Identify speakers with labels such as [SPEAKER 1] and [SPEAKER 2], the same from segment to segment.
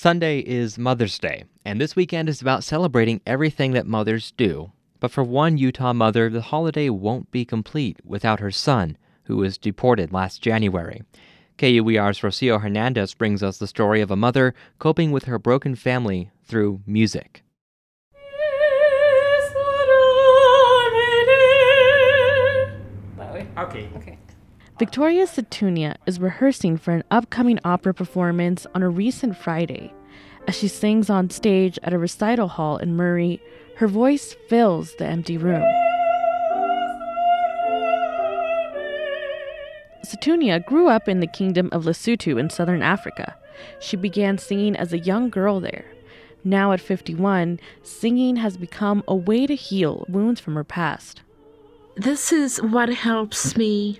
[SPEAKER 1] Sunday is Mother's Day, and this weekend is about celebrating everything that mothers do. But for one Utah mother, the holiday won't be complete without her son, who was deported last January. KUER's Rocio Hernandez brings us the story of a mother coping with her broken family through music.
[SPEAKER 2] Okay.
[SPEAKER 3] Victoria Satunia is rehearsing for an upcoming opera performance on a recent Friday. As she sings on stage at a recital hall in Murray, her voice fills the empty room. Satunia grew up in the Kingdom of Lesotho in southern Africa. She began singing as a young girl there. Now at 51, singing has become a way to heal wounds from her past.
[SPEAKER 2] This is what helps me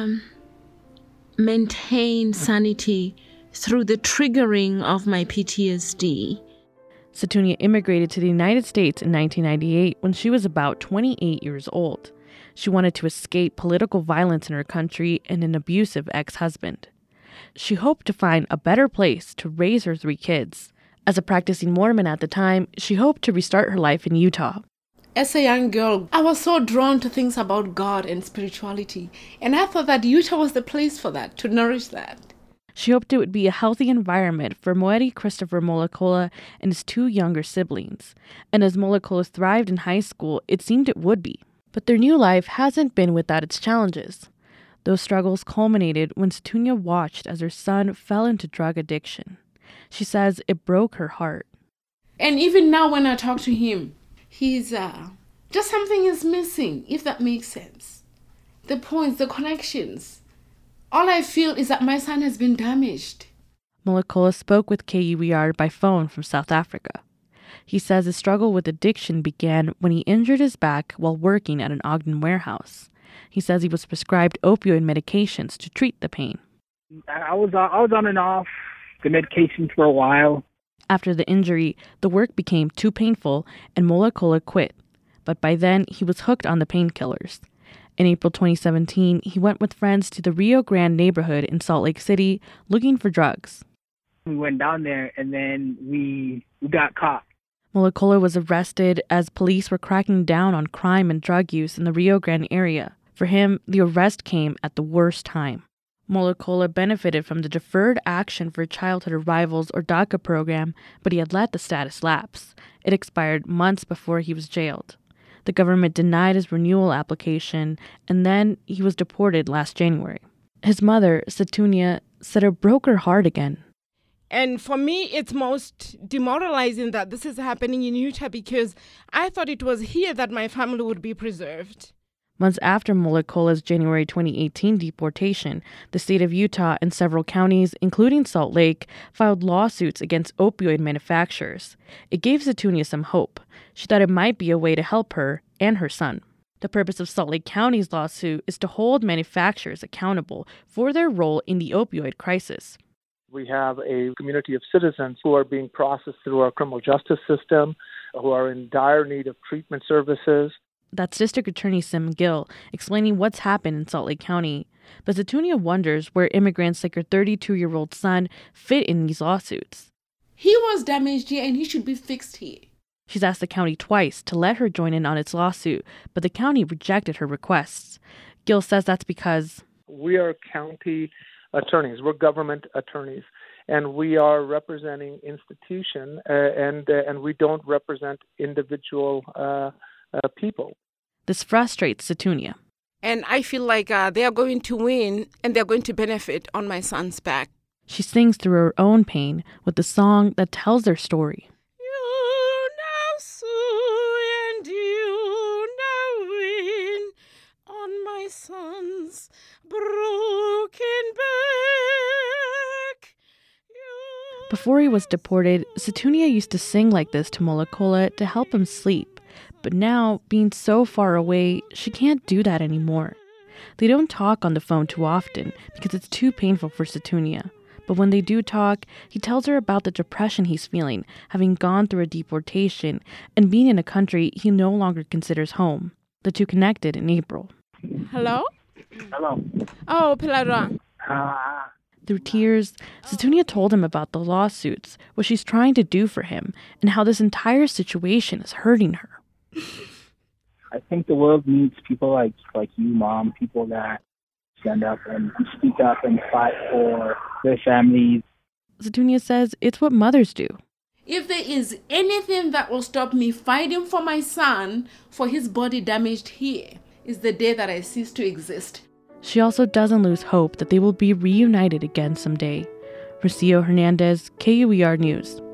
[SPEAKER 2] maintain sanity through the triggering of my PTSD.
[SPEAKER 3] Satunia immigrated to the United States in 1998 when she was about 28 years old. She wanted to escape political violence in her country and an abusive ex-husband. She hoped to find a better place to raise her 3 kids. As a practicing Mormon at the time, she hoped to restart her life in Utah.
[SPEAKER 4] As a young girl, I was so drawn to things about God and spirituality, and I thought that Utah was the place for that, to nourish that.
[SPEAKER 3] She hoped it would be a healthy environment for Moeri Christopher Molakola and his 2 younger siblings. And as Molakola thrived in high school, it seemed it would be. But their new life hasn't been without its challenges. Those struggles culminated when Satunia watched as her son fell into drug addiction. She says it broke her heart.
[SPEAKER 4] And even now when I talk to him, he's just something is missing, if that makes sense. The points, the connections. All I feel is that my son has been damaged.
[SPEAKER 3] Molakola spoke with KUER by phone from South Africa. He says his struggle with addiction began when he injured his back while working at an Ogden warehouse. He says he was prescribed opioid medications to treat the pain.
[SPEAKER 5] I was on and off the medications for a while.
[SPEAKER 3] After the injury, the work became too painful and Molakola quit. But by then, he was hooked on the painkillers. In April 2017, he went with friends to the Rio Grande neighborhood in Salt Lake City looking for drugs.
[SPEAKER 5] We went down there and then we got caught.
[SPEAKER 3] Molakola was arrested as police were cracking down on crime and drug use in the Rio Grande area. For him, the arrest came at the worst time. Molakola benefited from the Deferred Action for Childhood Arrivals or DACA program, but he had let the status lapse. It expired months before he was jailed. The government denied his renewal application, and then he was deported last January. His mother, Satunia, said it broke her heart again.
[SPEAKER 6] And for me, it's most demoralizing that this is happening in Utah because I thought it was here that my family would be preserved.
[SPEAKER 3] Months after Molakola's January 2018 deportation, the state of Utah and several counties, including Salt Lake, filed lawsuits against opioid manufacturers. It gave Satunia some hope. She thought it might be a way to help her and her son. The purpose of Salt Lake County's lawsuit is to hold manufacturers accountable for their role in the opioid crisis.
[SPEAKER 7] We have a community of citizens who are being processed through our criminal justice system, who are in dire need of treatment services.
[SPEAKER 3] That's District Attorney Sim Gill explaining what's happened in Salt Lake County. But Satunia wonders where immigrants like her 32-year-old son fit in these lawsuits.
[SPEAKER 4] He was damaged here and he should be fixed here.
[SPEAKER 3] She's asked the county twice to let her join in on its lawsuit, but the county rejected her requests. Gill says that's because
[SPEAKER 7] we are county attorneys. We're government attorneys, and we are representing institution, and we don't represent individual people.
[SPEAKER 3] This frustrates Satunia.
[SPEAKER 6] And I feel like they are going to win and they're going to benefit on my son's back.
[SPEAKER 3] She sings through her own pain with the song that tells their story.
[SPEAKER 6] You now sue and you now win on my son's broken back.
[SPEAKER 3] Before he was deported, Satunia used to sing like this to Molakola to help him sleep. But now, being so far away, she can't do that anymore. They don't talk on the phone too often because it's too painful for Satunia. But when they do talk, he tells her about the depression he's feeling, having gone through a deportation, and being in a country he no longer considers home. The two connected in April.
[SPEAKER 6] Hello?
[SPEAKER 5] Hello.
[SPEAKER 6] Oh, Pilara.
[SPEAKER 3] Through tears, Sethunya told him about the lawsuits, what she's trying to do for him, and how this entire situation is hurting her.
[SPEAKER 5] I think the world needs people like you, Mom, people that stand up and speak up and fight for their families.
[SPEAKER 3] Sethunya says it's what mothers do.
[SPEAKER 4] If there is anything that will stop me fighting for my son, for his body damaged here, is the day that I cease to exist.
[SPEAKER 3] She also doesn't lose hope that they will be reunited again someday. Rocio Hernandez, KUER News.